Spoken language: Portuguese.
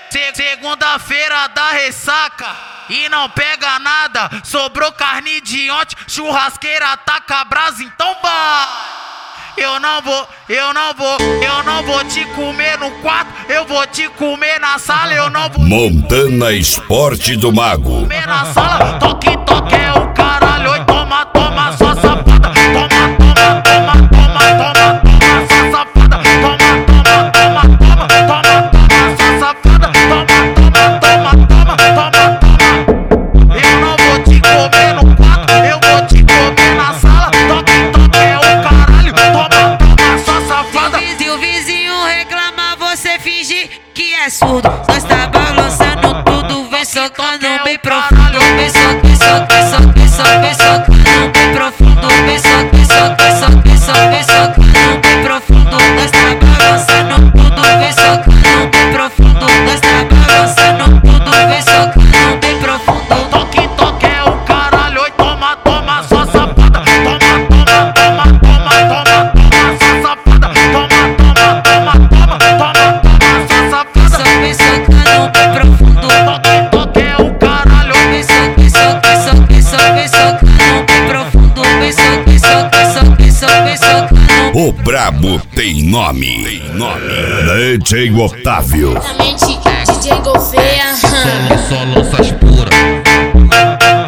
Segunda-feira da ressaca e não pega nada. Sobrou carne de ontem, churrasqueira taca brasa, então vai. Eu não vou te comer no quarto, eu vou te comer na sala, eu não vou. Montana Esporte do Mago. Comer na sala, toque é o caralho, oi, toma, sua safada, toma, sua safada, toma, sua safada, toma. Eu não vou te comer no quarto, eu vou te comer na sala, toque é o caralho, toma, sua safada. Se o vizinho reclamar, você finge que é surdo. Nós tá balançando tudo, vem socando bem profundo, vem socando bem profundo, vem socando bem profundo. Nós tá balançando tudo, vem socando bem profundo. Nós tá balançando tudo, vem socando bem profundo. Toque é o caralho, oi, toma, sua safada, toma, sua safada, toma, sua safada. Vem socando bem profundo. Toque é o caralho, vem socando bem profundo, vem socando. O brabo tem nome. DJ Otávio. DJ Gouveia. Só lanças puras.